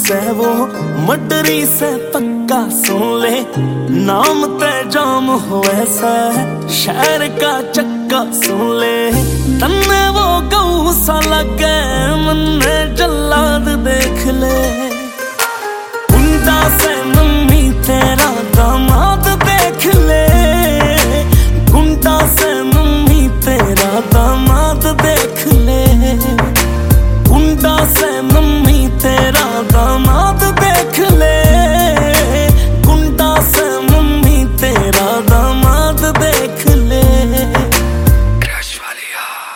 से वो मडरी से पक्का सुन ले, नाम ते जाम हो ऐसा शहर का चक्का सुन ले। तन्ने वो गऊ सा लगे मन्ने जल्लाद देख ले, गुंडा से मम्मी तेरा दामाद देख ले, गुंडा से मम्मी तेरा दामाद देख ले, गुंडा से मम्मी तेरा दामाद देख ले, गुंडा से मम्मी तेरा दामाद देख ले। क्रश वाली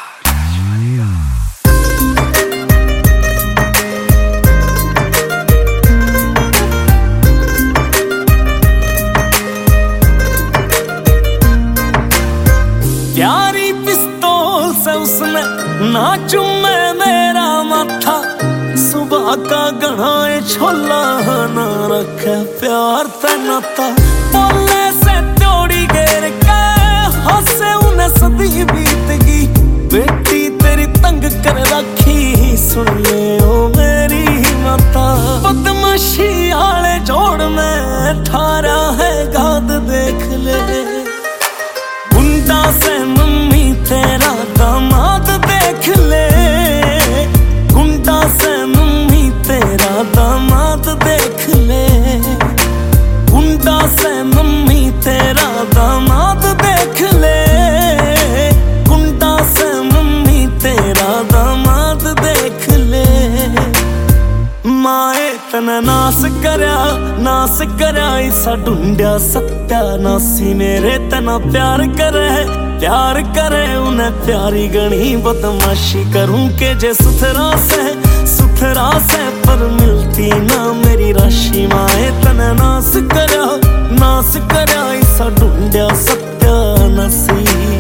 प्यारी पिस्तौल से उसने ना चुमे मेरा माथा, सुबह का गढ़ाए छोला ना रखे प्यार ते नाता। बोले से त्योड़ी घेर के हंसे उन्हें सदी बीत गई, बेटी तेरी तंग कर रखी सुन ले ओ मेरी माता। बदमाशी आले जोड़ में ठारा है गाद देख ले, गुंडा से मम्मी तेरा दामाद देख ले, गुंडा से मम्मी तेरा दामाद देख ले, गुंडा से मम्मी तेरा दामाद देख ले, गुंडा से मम्मी तेरा दामाद देख ले। माए तना नास करया ऐसा ढूंढया सत्यानासी, मेरे तना प्यार करे उन्हें प्यारी गणी। बदमाशी करूं के जे सुथरा से पर मिलती ना मेरी राशि। माए तना नास करया ऐसा ढूंढया सत्यानासी।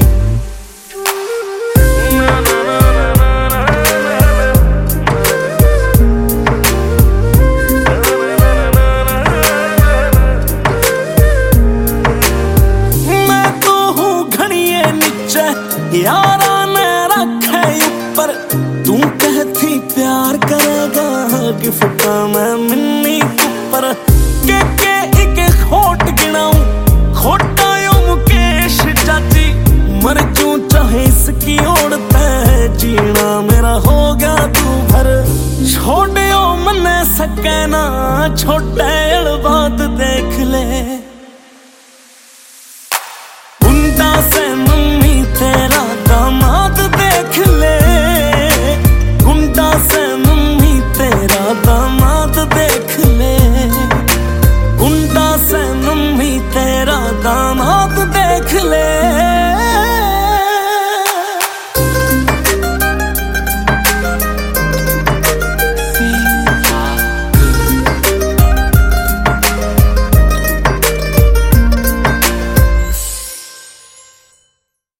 यारा ने रखे ऊपर, तू कहती प्यार करेगा गिफ्ट में मिन्नी ऊपर। के एक खोट गिनाऊं खोटा यो मुकेश चाची, मर जूं चाहे इसकी ओढ़ते जीना मेरा हो गया तू भर। छोड़ो मने सके ना छोटे बात देख ले, गुंडा से मम्मी तेरा दामाद देख ले, गुंडा से मम्मी तेरा दामाद देख ले, गुंडा से मम्मी तेरा दामाद देख ले।